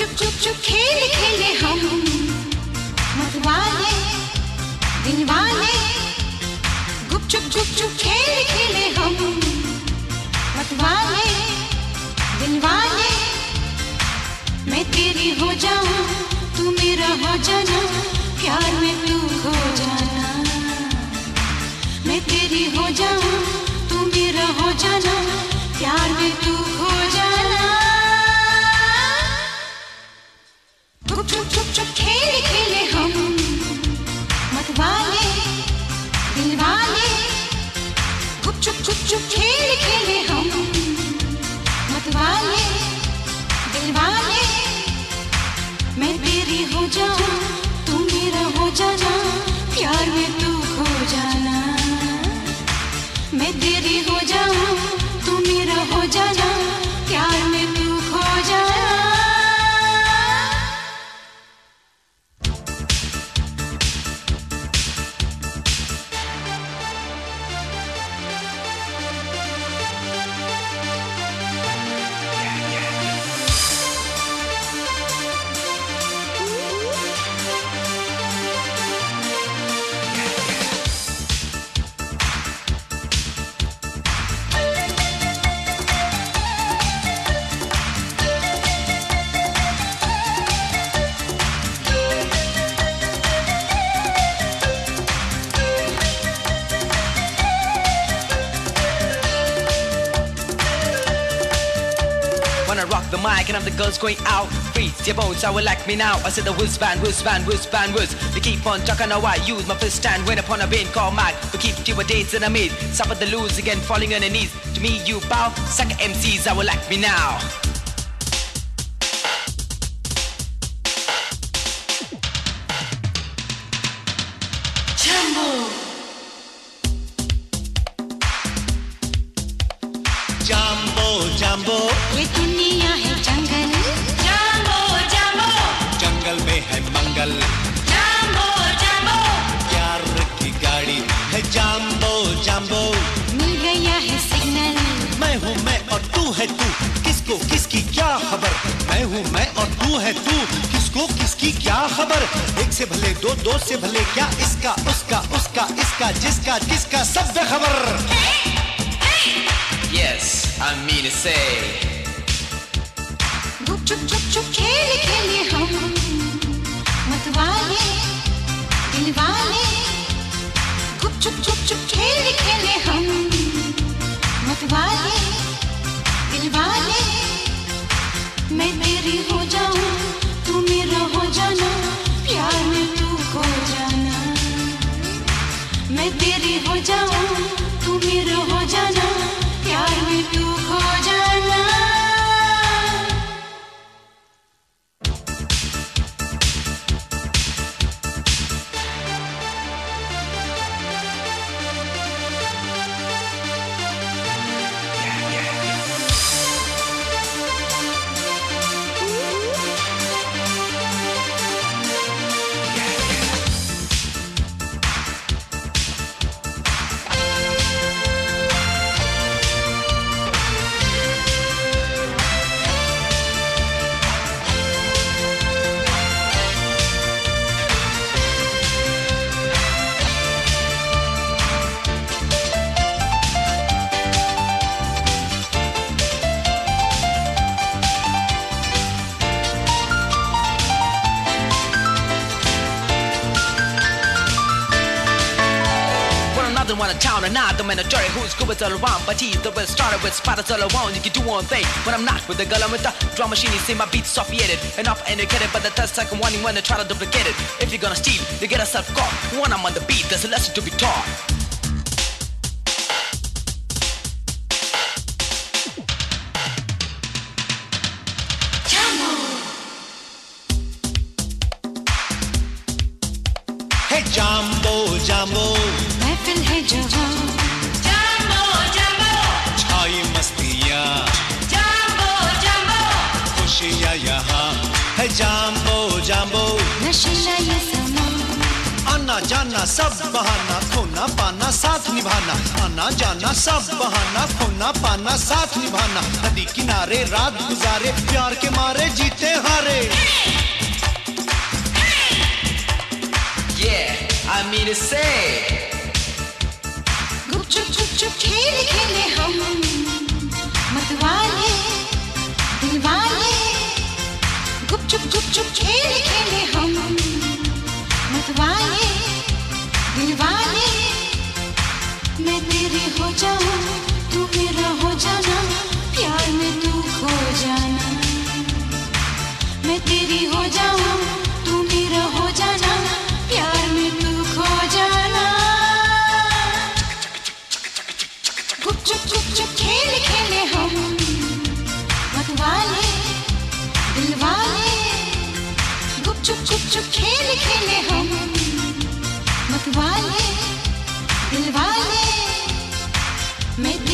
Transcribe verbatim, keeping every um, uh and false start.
चुप चुप चुप खेल खेले हम मतवाले दिलवाले, गुप चुप चुप चुप खेल खेले हम मतवाले दिलवाले। मैं तेरी हो जाऊं तू मेरा हो जाना, प्यार में तू खो जाना। मैं तेरी हो जाऊं तू मेरा हो जाना, प्यार में तू खो जाना। चुप चुप चुप चुप खेल खेले हम मतवाले दिलवाले, गुप चुप चुप चुप खेल खेले हम मतवाले दिलवाले। मैं तेरी हो जाऊं तू मेरा हो जाना, प्यार में तू खो जाना। मैं तेरी हो जाऊं तू मेरा हो जाना, प्यार में तू खो जाना। When I rock the mic and I'm the girls going out, freeze your bones, I will like me now. I said the whiz band, whiz band, whiz band, whiz. We keep on talking, now I use my fist stand when upon a bean called mic. We keep you a dates and a meet. Suffer the lose again, falling on your knees. To me you bow, sucker M Cs, I will like me now. Jumbo, Jumbo, Jumbo, ये दुनिया है जंगल। Jumbo, Jumbo, जंगल में है मंगल। Jumbo, Jumbo, प्यार की गाड़ी है Jumbo, Jumbo। मिल गया है सिग्नल। मैं हूँ मैं और तू है तू, किसको किसकी क्या खबर। मैं हूँ मैं और तू है तू, किसको किसकी क्या खबर। एक से भले दो, दो से भले क्या, इसका उसका उसका इसका जिसका जिसका सब बेखबर। Yes, I mean to say. गुप चुप चुप चुप खेल खेले हम मतवाले दिलवाले, गुप चुप चुप चुप खेल खेले हम मतवाले दिलवाले। मैं तेरी हो जाऊं तू मेरा हो जाना, प्यार में तू खो जाना। मैं तेरी हो जाऊं तू मेरा हो जाना, प्यार में तू खो जाना। One in town and not the mandatory who's good with all around, but he's the best started with spotters all around. You can do one thing when I'm not with the girl, I'm with the drum machine. You see my beats sophisticated and off educated, but the test like I'm wanting when they try to duplicate it. If you're gonna steal, you get yourself caught. When I'm on the beat, there's a lesson to be taught. Hey Jumbo, Jumbo, महफिल है जहाँ Jumbo, Jumbo, छाई मस्तियाँ Jumbo, Jumbo, खुशियाँ यहाँ है Jumbo, Jumbo। नशीला ये समा अन्ना आना जाना सब बहाना, खोना पाना साथ निभाना, आना जाना सब बहाना, खोना पाना साथ निभाना, नदी किनारे रात गुजारे, प्यार के मारे जीते हारे। Yeah, I mean to say, गुप चुप चुप चुप खेल खेले हम, मतवाले दिलवाले। गुप चुप चुप चुप खेल खेले हम, मतवाले दिलवाले। मैं तेरी हो जाऊं, तू मेरा हो जाना, प्यार में तू खो जाना। मैं तेरी हो जाऊं, तू मेरा हो जाना, प्यार में तू खो जाना। गुप चुप चुप चुप खेल खेले हम, मतवाले दिलवाले। गुप चुप चुप चुप खेल खेले हम, मतवाले दिलवाले। मैं